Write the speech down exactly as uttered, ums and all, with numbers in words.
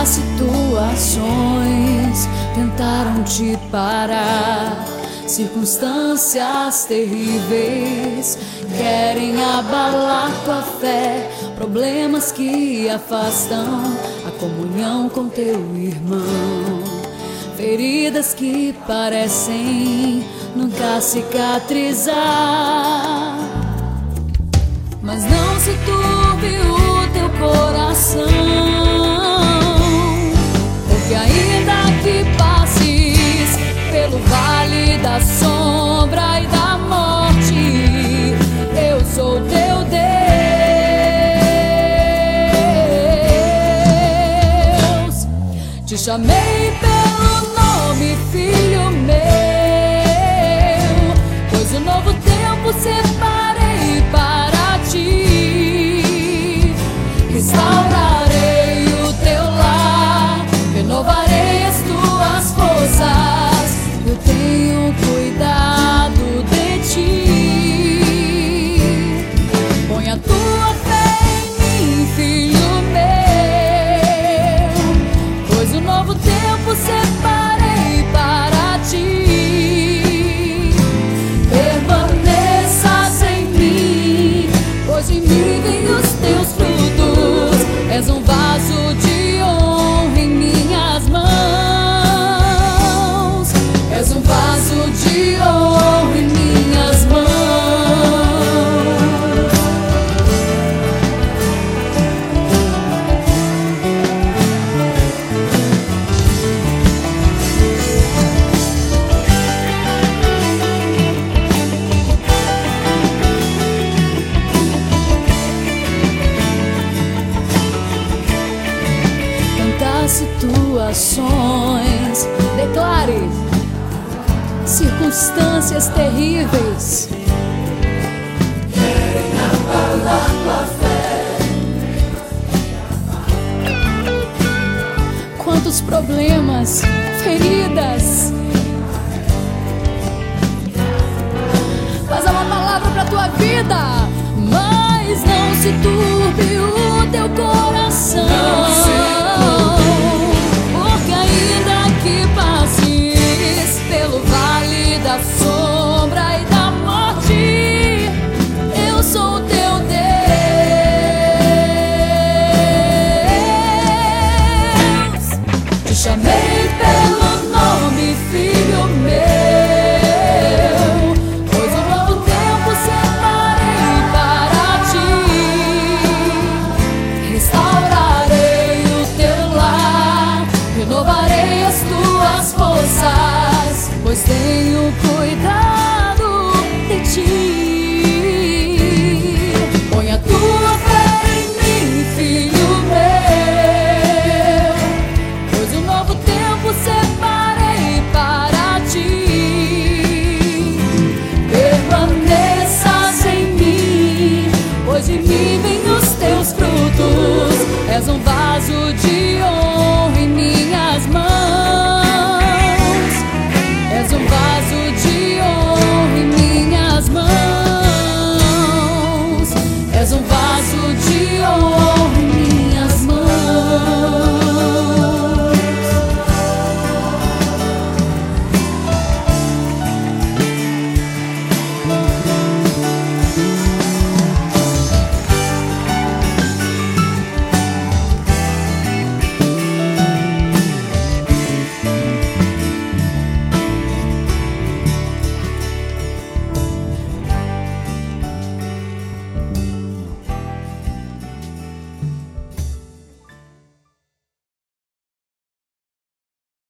situações tentaram te parar, circunstâncias terríveis querem abalar tua fé, problemas que afastam a comunhão com teu irmão, feridas que parecem nunca cicatrizar. Mas não se turbe o teu coração, porque ainda que passes pelo vale da sombra e da morte, eu sou teu Deus. Te chamei pelo nome, filho meu, pois o novo tempo separei para ti. Restaurarei o teu lar, renovarei as tuas forças, eu tenho cuidado de ti. Põe a tua fé em mim, filho meu, pois o novo tempo separei para ti. Permaneças em mim, pois em mim vem os teus frutos. És um vaso de honra em minhas mãos, és um vaso de honra em minhas mãos. Situações, declare, circunstâncias terríveis querem abalar tua fé. Quantos problemas, feridas, mas há uma palavra para tua vida. Mas não se turbe o teu coração, porque ainda que passes pelo vale da sombra e da morte, eu sou teu Deus. Te chamei pelo nome, filho meu, pois um novo tempo separei para ti. Restaurarei o teu lar, renovarei as tuas forças, pois tenho cuidado